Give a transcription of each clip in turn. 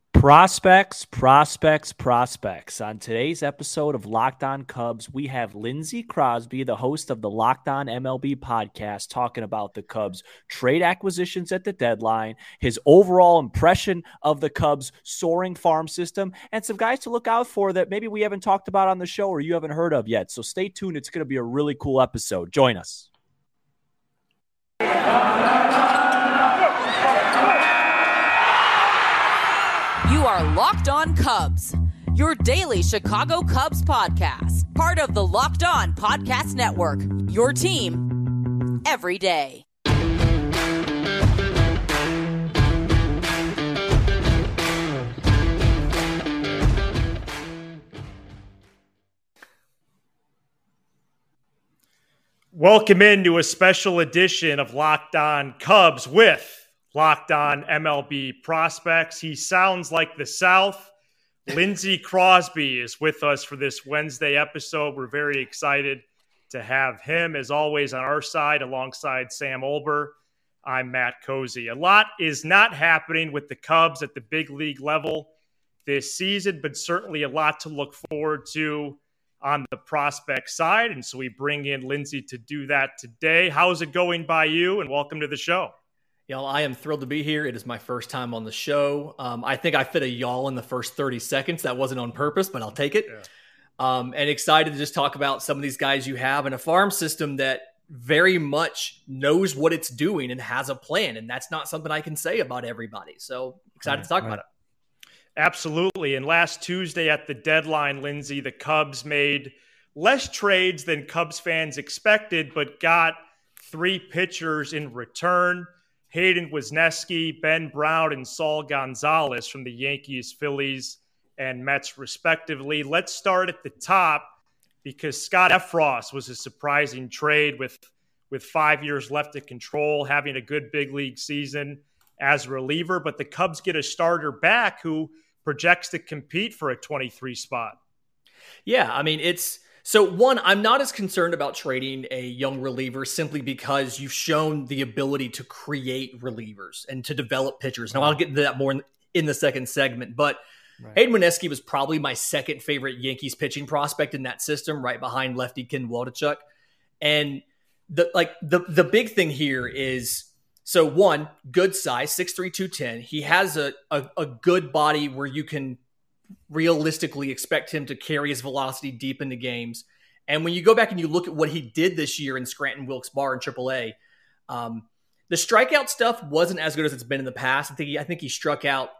Prospects, prospects, prospects. On today's episode of Locked On Cubs, we have Lindsey Crosby, the host of the Locked On MLB podcast, talking about the Cubs' trade acquisitions at the deadline, his overall impression of the Cubs' soaring farm system, and some guys to look out for that maybe we haven't talked about on the show or you haven't heard of yet. So stay tuned. It's going to be a really cool episode. Join us. You are Locked On Cubs, your daily Chicago Cubs podcast, part of the Locked On Podcast Network, your team every day. Welcome into a special edition of Locked On Cubs with Locked On MLB Prospects. He sounds like the South. Lindsey Crosby is with us for this Wednesday episode. We're very excited to have him, as always, on our side alongside Sam Olber. I'm Matt Cozy. A lot is not happening with the Cubs at the big league level this season, but certainly a lot to look forward to on the prospect side. And so we bring in Lindsey to do that today. How's it going by you? And welcome to the show. Y'all, I am thrilled to be here. It is my first time on the show. I think I fit a y'all in the first 30 seconds. That wasn't on purpose, but I'll take it. Yeah. And excited to just talk about some of these guys you have in a farm system that very much knows what it's doing and has a plan. And that's not something I can say about everybody. So excited to talk about it. Absolutely. And last Tuesday at the deadline, Lindsey, the Cubs made less trades than Cubs fans expected, but got three pitchers in return. Hayden Wesneski, Ben Brown, and Saul Gonzalez from the Yankees, Phillies, and Mets, respectively. Let's start at the top because Scott Effross was a surprising trade with 5 years left to control, having a good big league season as a reliever. But the Cubs get a starter back who projects to compete for a 23 spot. Yeah, I mean, So one, I'm not as concerned about trading a young reliever simply because you've shown the ability to create relievers and to develop pitchers. Now, I'll get into that more in the second segment, but Hayden Wesneski was probably my second favorite Yankees pitching prospect in that system, right behind lefty Ken Waldichuk. And the big thing here is, so one, good size, 6'3", 210. He has a good body where you can realistically expect him to carry his velocity deep into games. And when you go back and you look at what he did this year in Scranton Wilkes Barre in AAA, the strikeout stuff wasn't as good as it's been in the past. I think he struck out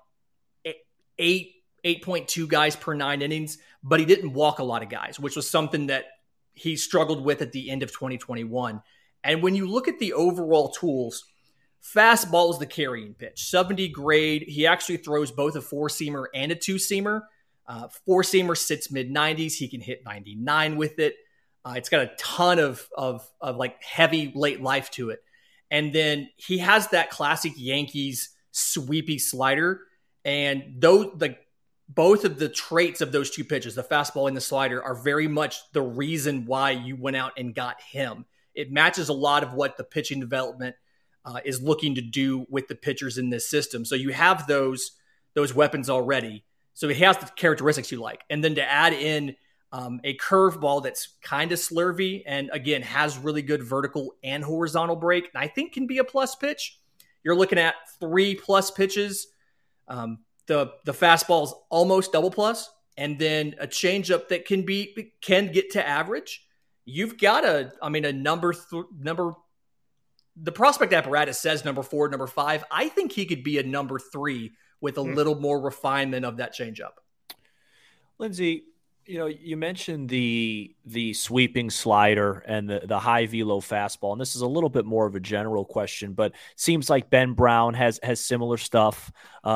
8.2 guys per 9 innings, but he didn't walk a lot of guys, which was something that he struggled with at the end of 2021. And when you look at the overall tools, fastball is the carrying pitch, 70 grade. He actually throws both a 4-seamer and a 2-seamer. 4-seamer sits mid-90s. He can hit 99 with it. It's got a ton of like heavy late life to it. And then he has that classic Yankees sweepy slider. And both of the traits of those two pitches, the fastball and the slider, are very much the reason why you went out and got him. It matches a lot of what the pitching development is looking to do with the pitchers in this system. So you have those weapons already. So he has the characteristics you like. And then to add in a curveball that's kind of slurvy and, again, has really good vertical and horizontal break, and I think can be a plus pitch. You're looking at 3+ pitches. The fastball is almost double plus, and then a changeup that can get to average. You've got a number. The prospect apparatus says number 4, number 5. I think he could be a number 3 with a little more refinement of that changeup. Lindsey, you mentioned the sweeping slider and the high velo fastball, and this is a little bit more of a general question, but seems like Ben Brown has similar stuff.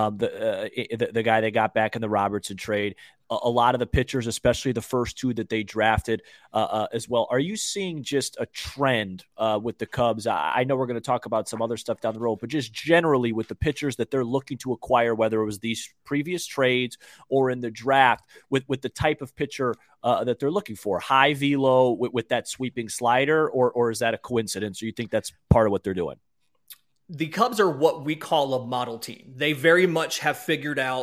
The guy they got back in the Robertson trade, a lot of the pitchers, especially the first two that they drafted as well. Are you seeing just a trend with the Cubs? I know we're going to talk about some other stuff down the road, but just generally with the pitchers that they're looking to acquire, whether it was these previous trades or in the draft, with the type of pitcher that they're looking for, high velo with that sweeping slider, or is that a coincidence? Or you think that's part of what they're doing? The Cubs are what we call a model team. They very much have figured out,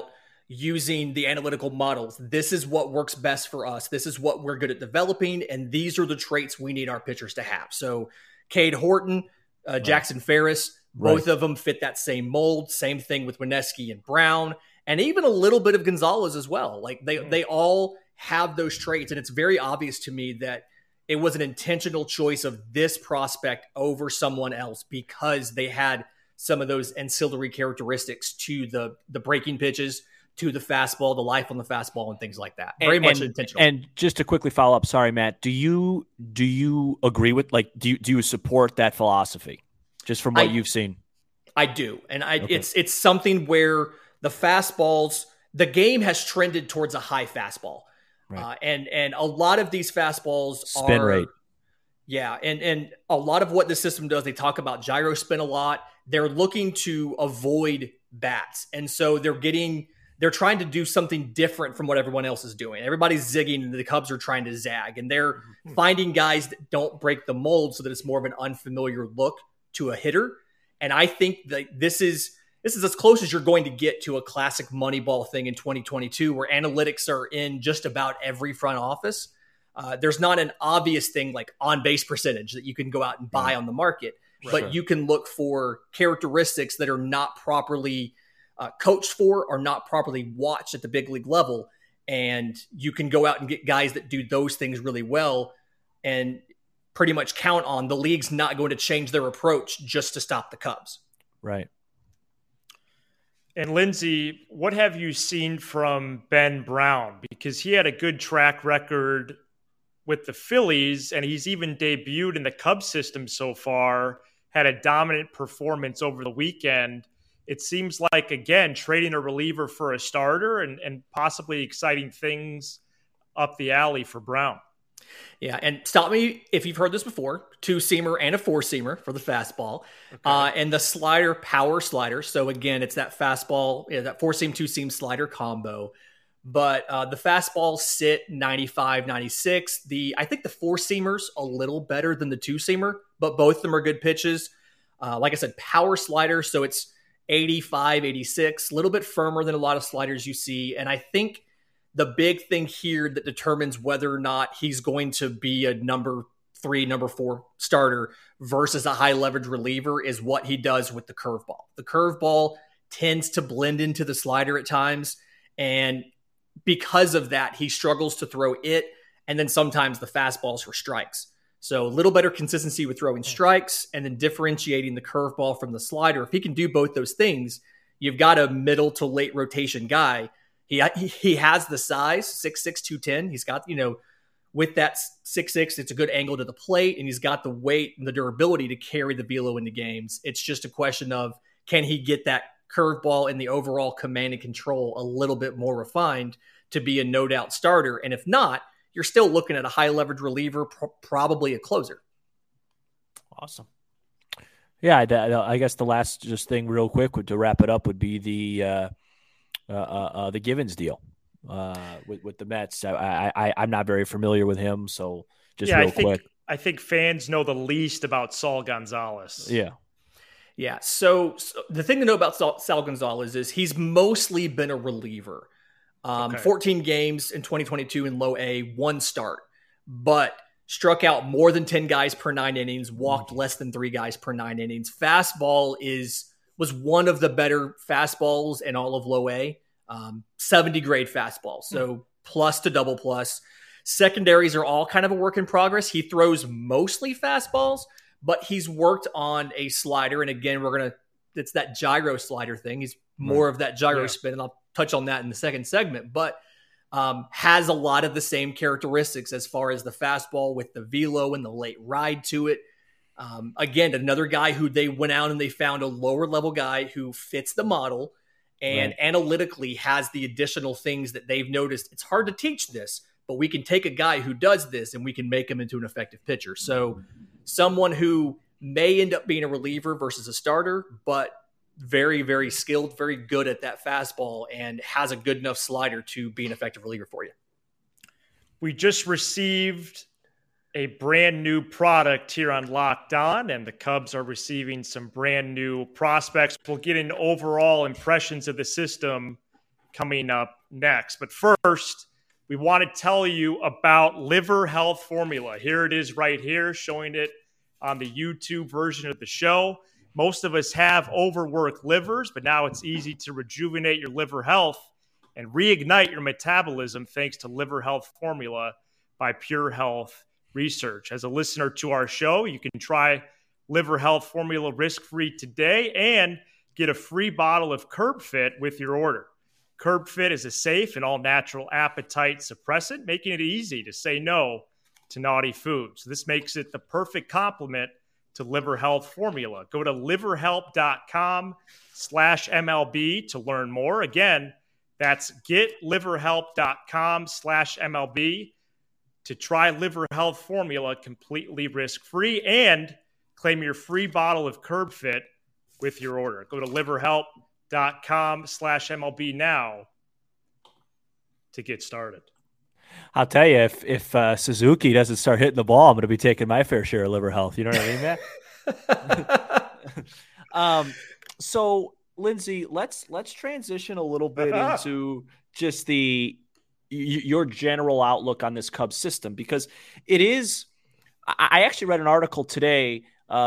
using the analytical models. This is what works best for us. This is what we're good at developing. And these are the traits we need our pitchers to have. So Cade Horton, Jackson Ferris, both of them fit that same mold. Same thing with Weneski and Brown, and even a little bit of Gonzalez as well. Like they all have those traits. And it's very obvious to me that it was an intentional choice of this prospect over someone else because they had some of those ancillary characteristics to the breaking pitches, to the fastball, the life on the fastball, and things like that. Very much intentional. And just to quickly follow up, sorry, Matt, do you agree with, like, do you support that philosophy just from what you've seen? I do. And it's something where the fastballs, the game has trended towards a high fastball. Right. And a lot of these fastballs spin rate. Yeah. And a lot of what the system does, they talk about gyro spin a lot. They're looking to avoid bats. And so they're trying to do something different from what everyone else is doing. Everybody's zigging and the Cubs are trying to zag, and they're finding guys that don't break the mold so that it's more of an unfamiliar look to a hitter. And I think that this is as close as you're going to get to a classic Moneyball thing in 2022, where analytics are in just about every front office. There's not an obvious thing like on-base percentage that you can go out and buy on the market, but you can look for characteristics that are not properly coached for or not properly watched at the big league level. And you can go out and get guys that do those things really well and pretty much count on the league's not going to change their approach just to stop the Cubs. Right. And Lindsay, what have you seen from Ben Brown? Because he had a good track record with the Phillies, and he's even debuted in the Cubs system so far, had a dominant performance over the weekend. It seems like, again, trading a reliever for a starter and possibly exciting things up the alley for Brown. Yeah, and stop me if you've heard this before, 2-seamer and a 4-seamer for the fastball. Okay. And the slider, power slider. So again, it's that fastball, that 4-seam, 2-seam slider combo. But the fastballs sit 95, 96. I think the 4-seamer's a little better than the 2-seamer, but both of them are good pitches. Like I said, power slider, so it's 85, 86, a little bit firmer than a lot of sliders you see. And I think the big thing here that determines whether or not he's going to be a number 3, number 4 starter versus a high leverage reliever is what he does with the curveball. The curveball tends to blend into the slider at times. And because of that, he struggles to throw it. And then sometimes the fastballs for strikes. So a little better consistency with throwing strikes and then differentiating the curveball from the slider. If he can do both those things, you've got a middle to late rotation guy. He has the size, 6'6", 210. He's got, with that 6'6", it's a good angle to the plate, and he's got the weight and the durability to carry the velo into games. It's just a question of, can he get that curveball and the overall command and control a little bit more refined to be a no-doubt starter? And if not, you're still looking at a high leverage reliever, probably a closer. Awesome. Yeah, I guess the last just thing real quick to wrap it up would be the Givens deal with the Mets. I'm not very familiar with him, so just real quick. I think fans know the least about Saul Gonzalez. Yeah. So the thing to know about Saul Gonzalez is he's mostly been a reliever. 14 games in 2022 in low A, 1 start, but struck out more than 10 guys per 9 innings, walked less than 3 guys per 9 innings. Fastball was one of the better fastballs in all of low A, 70 grade fastball. So plus to double plus. Secondaries are all kind of a work in progress. He throws mostly fastballs, but he's worked on a slider. And again, it's that gyro slider thing. He's more of that gyro spin, and I'll touch on that in the second segment, but has a lot of the same characteristics as far as the fastball with the velo and the late ride to it. Again, another guy who they went out and they found a lower level guy who fits the model and analytically has the additional things that they've noticed. It's hard to teach this, but we can take a guy who does this and we can make him into an effective pitcher. So someone who may end up being a reliever versus a starter, but very, very skilled, very good at that fastball, and has a good enough slider to be an effective reliever for you. We just received a brand new product here on Locked On, and the Cubs are receiving some brand new prospects. We'll get into overall impressions of the system coming up next. But first, we want to tell you about Liver Health Formula. Here it is right here, showing it on the YouTube version of the show. Most of us have overworked livers, but now it's easy to rejuvenate your liver health and reignite your metabolism thanks to Liver Health Formula by Pure Health Research. As a listener to our show, you can try Liver Health Formula risk-free today and get a free bottle of CurbFit with your order. CurbFit is a safe and all-natural appetite suppressant, making it easy to say no to naughty food. So this makes it the perfect complement to Liver Health Formula. Go to liverhelp.com/MLB to learn more. Again, that's getliverhelp.com/MLB to try Liver Health Formula completely risk-free and claim your free bottle of CurbFit with your order. Go to liverhelp.com/MLB now to get started. I'll tell you, if Suzuki doesn't start hitting the ball, I'm going to be taking my fair share of Liver Health. You know what I mean, man? So, Lindsay, let's transition a little bit into just your general outlook on this Cubs system, because it is. I actually read an article today.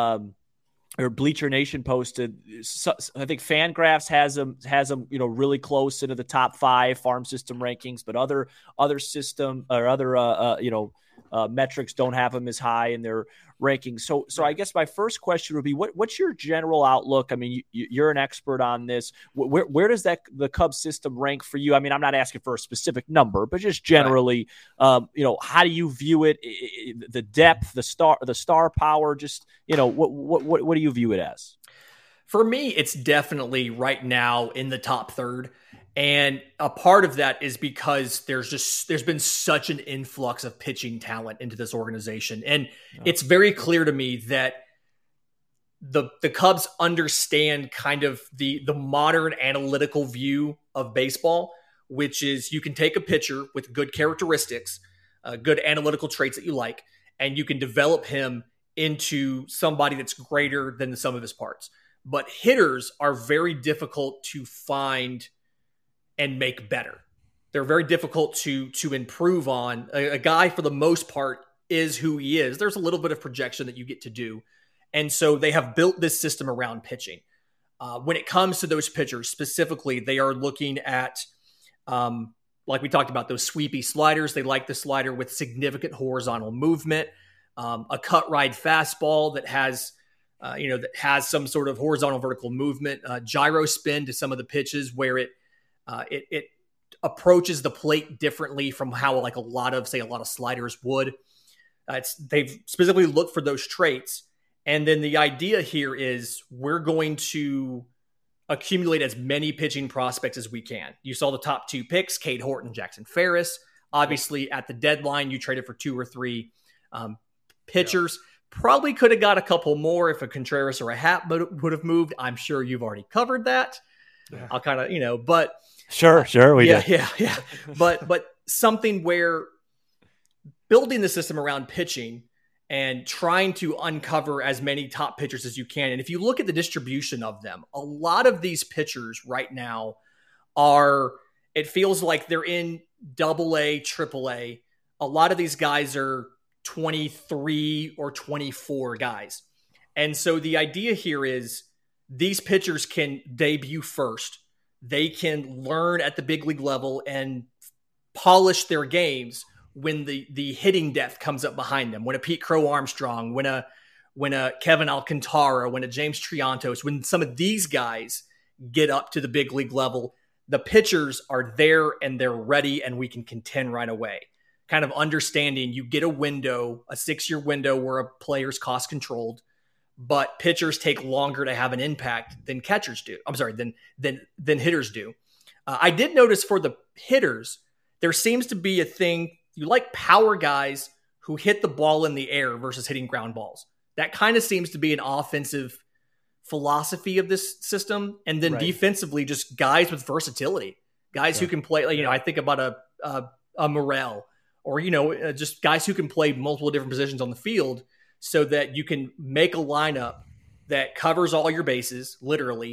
Or Bleacher Nation posted. I think Fangraphs has them, really close into the top 5 farm system rankings, but other system or other metrics don't have them as high in their rankings. So I guess my first question would be, what's your general outlook? I mean, you're an expert on this. Where does the Cubs system rank for you? I mean, I'm not asking for a specific number, but just generally, how do you view it? The depth, the star power, just, what do you view it as? For me, it's definitely right now in the top third. And a part of that is because there's been such an influx of pitching talent into this organization. And it's very clear to me that the Cubs understand kind of the modern analytical view of baseball, which is you can take a pitcher with good characteristics, good analytical traits that you like, and you can develop him into somebody that's greater than the sum of his parts. But hitters are very difficult to find and make better. They're very difficult to improve on. A guy, for the most part, is who he is. There's a little bit of projection that you get to do. And so they have built this system around pitching. When it comes to those pitchers specifically, they are looking at, like we talked about, those sweepy sliders. They like the slider with significant horizontal movement, a cut ride fastball that has some sort of horizontal vertical movement, gyro spin to some of the pitches where it approaches the plate differently from how a lot of sliders would. They've specifically looked for those traits. And then the idea here is we're going to accumulate as many pitching prospects as we can. You saw the top 2 picks, Cade Horton, Jackson Ferris. Obviously, at the deadline, you traded for 2 or 3 pitchers. Yeah. Probably could have got a couple more if a Contreras or a Happ would have moved. I'm sure you've already covered that. Yeah. I'll kind of, but sure, we did. Yeah. But something where building the system around pitching and trying to uncover as many top pitchers as you can. And if you look at the distribution of them, a lot of these pitchers right now it feels like they're in AA, AAA. A lot of these guys are 23 or 24 guys. And so the idea here is these pitchers can debut first. They can learn at the big league level and polish their games when the hitting depth comes up behind them. When a Pete Crow Armstrong, when a Kevin Alcantara, when a James Triantos, when some of these guys get up to the big league level, the pitchers are there and they're ready and we can contend right away. Kind of understanding you get a window, a 6-year window where a player's cost controlled, but pitchers take longer to have an impact than catchers do. I'm sorry, than hitters do. I did notice for the hitters, there seems to be a thing. You like power guys who hit the ball in the air versus hitting ground balls. That kind of seems to be an offensive philosophy of this system. And then defensively, just guys with versatility, guys who can play, I think about a Morel or, just guys who can play multiple different positions on the field so that you can make a lineup that covers all your bases, literally,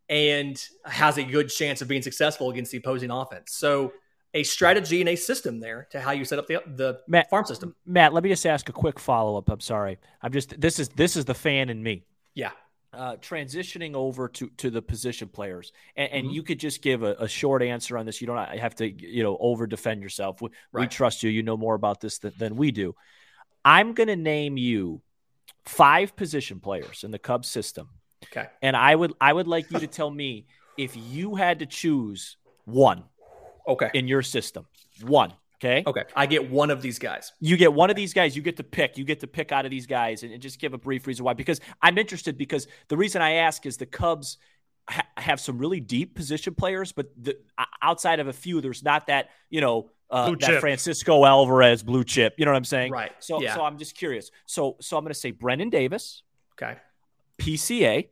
and has a good chance of being successful against the opposing offense. So a strategy and a system there to how you set up the farm system. Matt, let me just ask a quick follow-up. I'm sorry. This is the fan in me. Yeah. Transitioning over to the position players, and you could just give a short answer on this. You don't have to, over defend yourself. We trust you. You know more about this than we do. I'm going to name you 5 position players in the Cubs system. Okay. And I would like you to tell me if you had to choose one. Okay. In your system, one. Okay. Okay. I get one of these guys. You get one of these guys. You get to pick. You get to pick out of these guys, and just give a brief reason why. Because I'm interested. Because the reason I ask is the Cubs have some really deep position players, but outside of a few, there's not that that Francisco Alvarez blue chip. You know what I'm saying? Right. So I'm just curious. So I'm going to say Brendan Davis. Okay. PCA.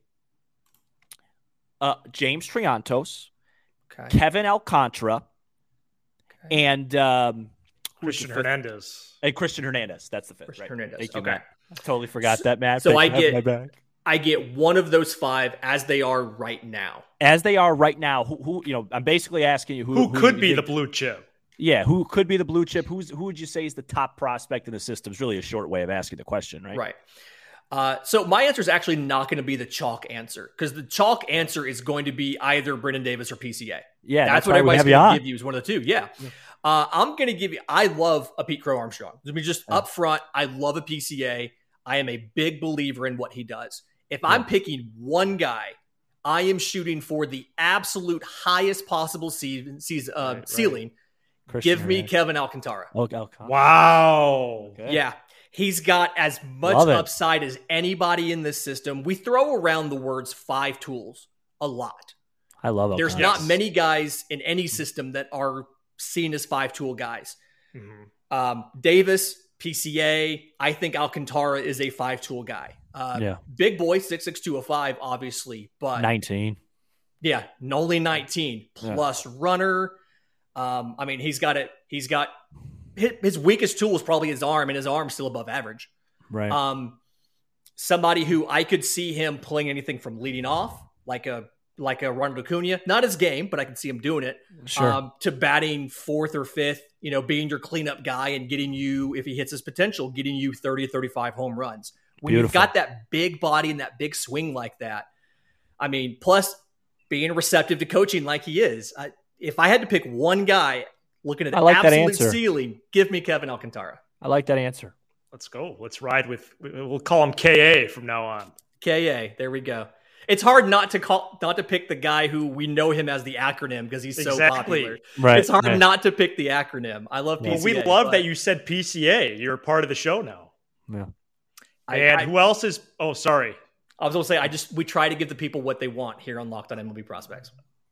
James Triantos. Okay. Kevin Alcantara. And Christian Hernandez. And Christian Hernandez. That's the fifth. Christian right? Hernandez. Thank you, Okay. Matt. I totally forgot that, Matt. So I get one of those 5 as they are right now. As they are right now. Who I'm basically asking you who could be the blue chip. Yeah, who could be the blue chip? Who would you say is the top prospect in the system? Is really a short way of asking the question, right? Right. So my answer is actually not going to be the chalk answer, because the chalk answer is going to be either Brendan Davis or PCA. Yeah, that's what everybody's going to give you is one of the two. Yeah. I'm going to give you – I love a Pete Crow Armstrong. I mean, just up front, I love a PCA. I am a big believer in what he does. If I'm picking one guy, I am shooting for the absolute highest possible ceiling. Give me Kevin Alcantara. Wow. Okay. Yeah. He's got as much upside as anybody in this system. We throw around the words 5 tools a lot. I love it. There's not many guys in any system that are seen as 5-tool guys. Davis, PCA, I think Alcantara is a 5-tool guy. Big boy, 6'6", 205, obviously, but 19. Yeah, only 19 plus runner. I mean, he's got his weakest tool is probably his arm, and his arm's still above average. Right. Somebody who I could see him playing anything from leading off, like a Ronald Acuna, not his game, but I can see him doing it. Sure. To batting 4th or 5th, being your cleanup guy and getting you, if he hits his potential, getting you 30, 35 home runs. When you've got that big body and that big swing like that, I mean, plus being receptive to coaching like he is, if I had to pick one guy looking at the absolute ceiling, give me Kevin Alcantara. I like that answer. Let's go. Let's ride with, we'll call him KA from now on. KA. There we go. It's hard not to pick the guy who we know him as the acronym because he's so popular. Right. It's hard not to pick the acronym. I love PCA. Well, we love that you said PCA. You're a part of the show now. Yeah. And who else is? Oh, sorry. I was going to say, we try to give the people what they want here on Locked On MLB Prospects.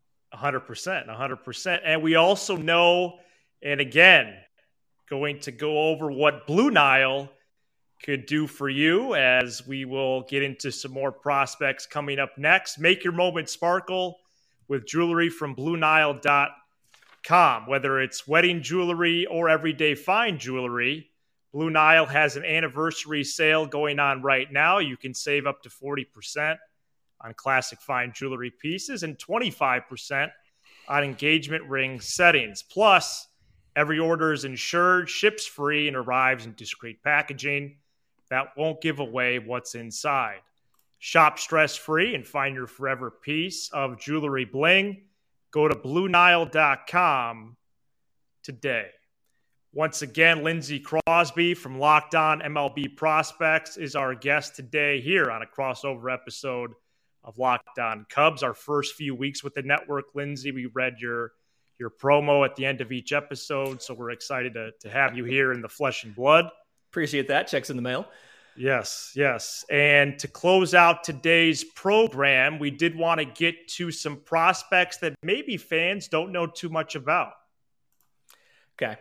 100%. And we also know, and again, going to go over what Blue Nile could do for you, as we will get into some more prospects coming up next. Make your moment sparkle with jewelry from BlueNile.com. Whether it's wedding jewelry or everyday fine jewelry, Blue Nile has an anniversary sale going on right now. You can save up to 40% on classic fine jewelry pieces and 25% on engagement ring settings. Plus, every order is insured, ships free, and arrives in discreet packaging that won't give away what's inside. Shop stress-free and find your forever piece of jewelry bling. Go to BlueNile.com today. Once again, Lindsey Crosby from Locked On MLB Prospects is our guest today here on a crossover episode of Locked On Cubs. Our first few weeks with the network, Lindsey, we read your promo at the end of each episode, so we're excited to have you here in the flesh and blood. Appreciate that. Checks in the mail. Yes. And to close out today's program, we did want to get to some prospects that maybe fans don't know too much about. Okay.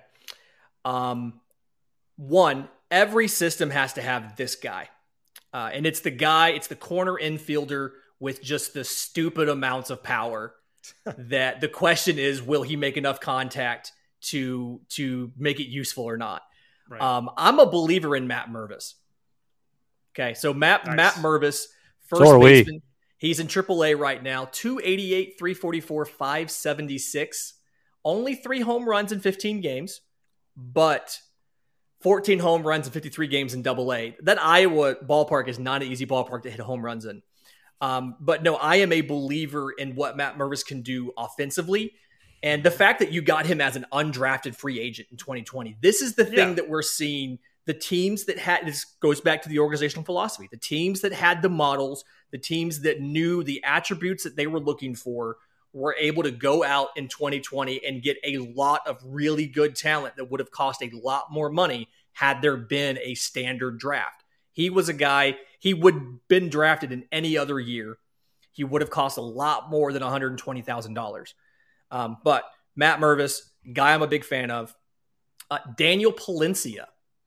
One, every system has to have this guy. And it's the corner infielder with just the stupid amounts of power that the question is, will he make enough contact to make it useful or not? Right. I'm a believer in Matt Mervis. Okay, so Matt Mervis, first baseman. He's in AAA right now, 288, 344, 576. Only 3 home runs in 15 games, but 14 home runs in 53 games in AA. That Iowa ballpark is not an easy ballpark to hit home runs in. But no, I am a believer in what Matt Mervis can do offensively. And the fact that you got him as an undrafted free agent in 2020, this is the thing that we're seeing. The teams that had, this goes back to the organizational philosophy, the teams that had the models, the teams that knew the attributes that they were looking for were able to go out in 2020 and get a lot of really good talent that would have cost a lot more money had there been a standard draft. He was a guy, he would have been drafted in any other year. He would have cost a lot more than $120,000. But Matt Mervis, guy I'm a big fan of. Daniel Palencia.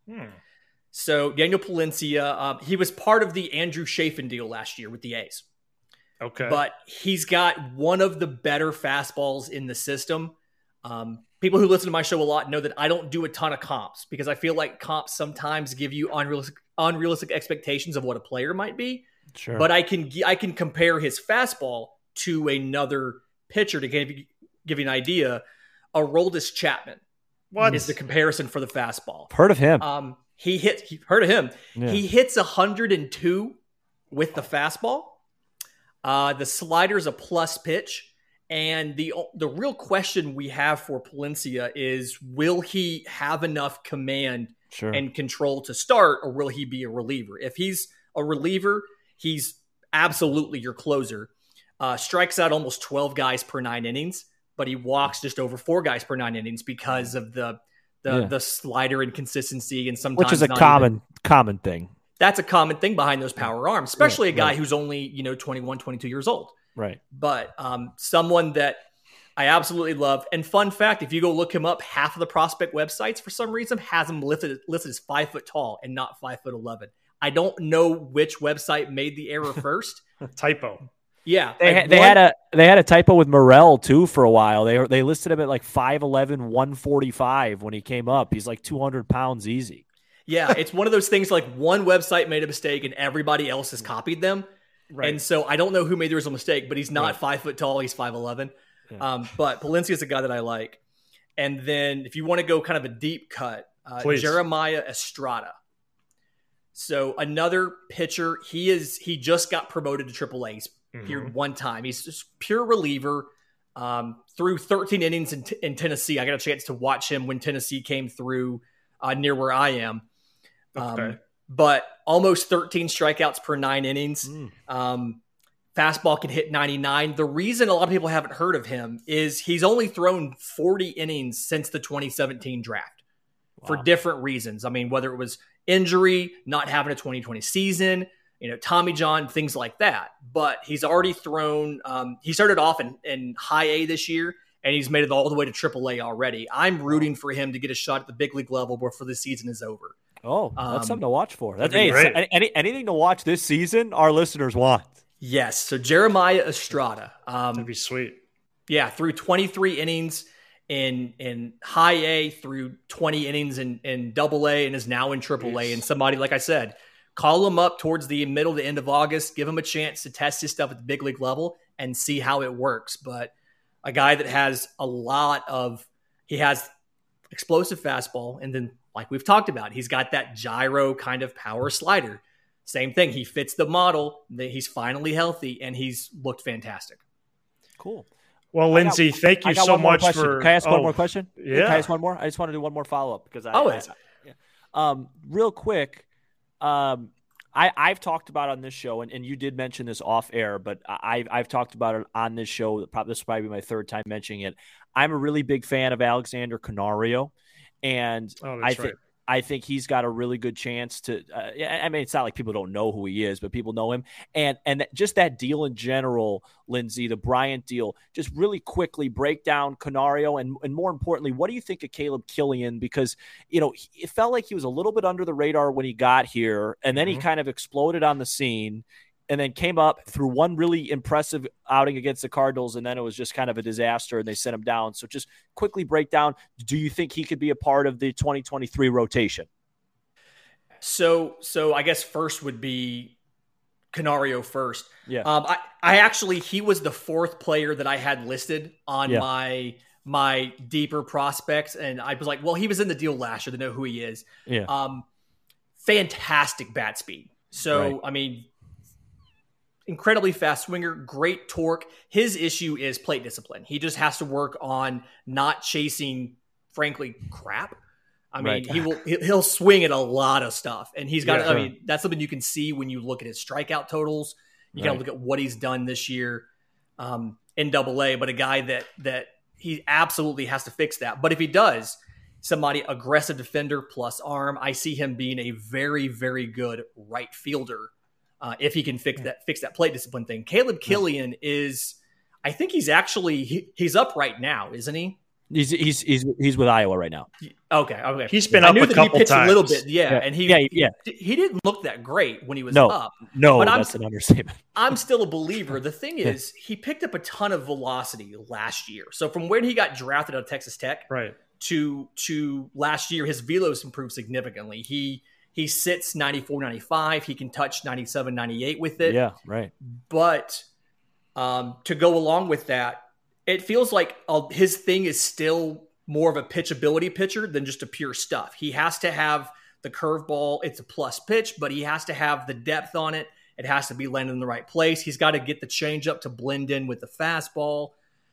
So Daniel Palencia, he was part of the Andrew Chafin deal last year with the A's. Okay. But he's got one of the better fastballs in the system. People who listen to my show a lot know that I don't do a ton of comps because I feel like comps sometimes give you unrealistic expectations of what a player might be. Sure. But I can compare his fastball to another pitcher to give you an idea. Aroldis Chapman is the comparison for the fastball. Heard of him? Heard of him. Yeah. He hits 102 with the fastball. The slider is a plus pitch. And the real question we have for Palencia is, will he have enough command and control to start, or will he be a reliever? If he's a reliever, he's absolutely your closer. Strikes out almost 12 guys per 9 innings, but he walks just over 4 guys per 9 innings because of the slider inconsistency, and sometimes, which is a common thing. That's a common thing behind those power arms, especially a guy who's only 21, 22 years old. Right. But someone that I absolutely love. And fun fact, if you go look him up, half of the prospect websites for some reason has him listed as 5 foot tall and not 5'11". I don't know which website made the error first. Typo. Yeah, they had a typo with Morel too for a while. They listed him at like 5'11", 145 when he came up. He's like 200 pounds easy. Yeah, it's one of those things like one website made a mistake and everybody else has copied them. Right. And so I don't know who made the original mistake, but he's not 5 foot tall. He's 5'11". Yeah. But Palencia is a guy that I like. And then if you want to go kind of a deep cut, Jeremiah Estrada. So another pitcher, he just got promoted to AAA. He's appeared one time. He's just pure reliever. Through 13 innings in Tennessee. I got a chance to watch him when Tennessee came through near where I am. Okay. But almost 13 strikeouts per 9 innings. Fastball can hit 99. The reason a lot of people haven't heard of him is he's only thrown 40 innings since the 2017 draft for different reasons. I mean, whether it was injury, not having a 2020 season, Tommy John, things like that. But he's already thrown, he started off in high A this year, and he's made it all the way to AAA already. I'm rooting for him to get a shot at the big league level before the season is over. Oh, that's something to watch for. That's anything to watch this season our listeners want. Yes. So Jeremiah Estrada. That'd be sweet. Yeah, through 23 innings in high A, through 20 innings in AA, and is now in AAA. And somebody, like I said, call him up towards the middle to end of August, give him a chance to test his stuff at the big league level and see how it works. But a guy that has he has explosive fastball, and then, like we've talked about, he's got that gyro kind of power slider. Same thing. He fits the model. He's finally healthy, and he's looked fantastic. Cool. Well, Lindsay, thank you so much for... Can I ask one more question? Yeah. Can I ask one more? I just want to do one more follow-up because real quick, I've talked about on this show, and you did mention this off air, but I've talked about it on this show. This will probably be my third time mentioning it. I'm a really big fan of Alexander Canario, and I think he's got a really good chance to. I mean, it's not like people don't know who he is, but people know him, and just that deal in general, Lindsay, the Bryant deal. Just really quickly break down Canario, and more importantly, what do you think of Caleb Killian? Because it felt like he was a little bit under the radar when he got here, and then he kind of exploded on the scene. And then came up through one really impressive outing against the Cardinals, and then it was just kind of a disaster, and they sent him down. So just quickly break down, do you think he could be a part of the 2023 rotation? So I guess first would be Canario first. Yeah. I actually, he was the fourth player that I had listed on my deeper prospects. And I was like, well, he was in the deal last year to know who he is. Yeah. Fantastic bat speed. So, I mean, incredibly fast swinger, great torque. His issue is plate discipline. He just has to work on not chasing, frankly, crap. I mean, he'll swing at a lot of stuff, and he's got. I mean, that's something you can see when you look at his strikeout totals. You got to look at what he's done this year in Double-A. But a guy that he absolutely has to fix that. But if he does, somebody aggressive defender plus arm, I see him being a very, very good right fielder if he can fix that plate discipline thing. Caleb Killian is, I think he's actually he's up right now, isn't he? He's with Iowa right now. Okay. He's been up a couple times. A little bit, and he didn't look that great when he was up. No, but that's an understatement. I'm still a believer. The thing is, he picked up a ton of velocity last year. So from when he got drafted out of Texas Tech, to last year, his velos improved significantly. He sits 94, 95. He can touch 97, 98 with it. Yeah, right. But to go along with that, it feels like his thing is still more of a pitchability pitcher than just a pure stuff. He has to have the curveball. It's a plus pitch, but he has to have the depth on it. It has to be landed in the right place. He's got to get the changeup to blend in with the fastball.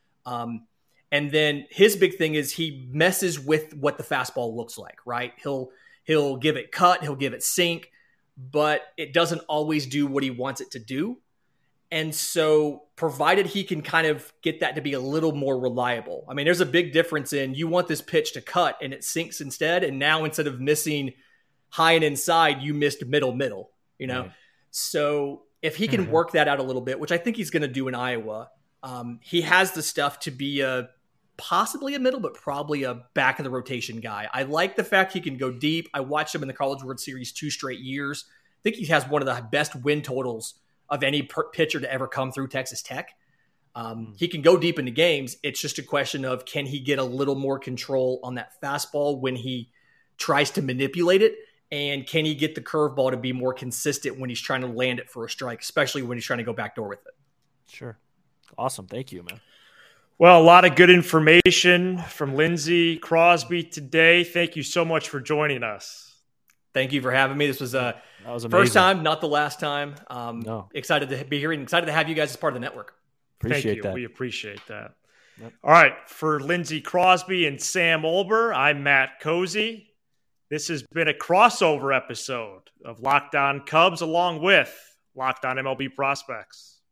And then his big thing is he messes with what the fastball looks like, right? He'll give it cut, he'll give it sink, but it doesn't always do what he wants it to do. And so provided he can kind of get that to be a little more reliable. I mean, there's a big difference in you want this pitch to cut and it sinks instead. And now instead of missing high and inside, you missed middle, you know? Right. So if he can work that out a little bit, which I think he's going to do in Iowa, he has the stuff to be possibly a middle, but probably a back of the rotation guy. I like the fact he can go deep. I watched him in the College World Series 2 straight years. I think he has one of the best win totals of any pitcher to ever come through Texas Tech. He can go deep into games. It's just a question of, can he get a little more control on that fastball when he tries to manipulate it? And can he get the curveball to be more consistent when he's trying to land it for a strike, especially when he's trying to go backdoor with it? Sure. Awesome. Thank you, man. Well, a lot of good information from Lindsey Crosby today. Thank you so much for joining us. Thank you for having me. This was that was first time, not the last time. No. Excited to be here and excited to have you guys as part of the network. Thank you. We appreciate that. Yep. All right. For Lindsey Crosby and Sam Olber, I'm Matt Cozy. This has been a crossover episode of Locked On Cubs along with Locked On MLB Prospects.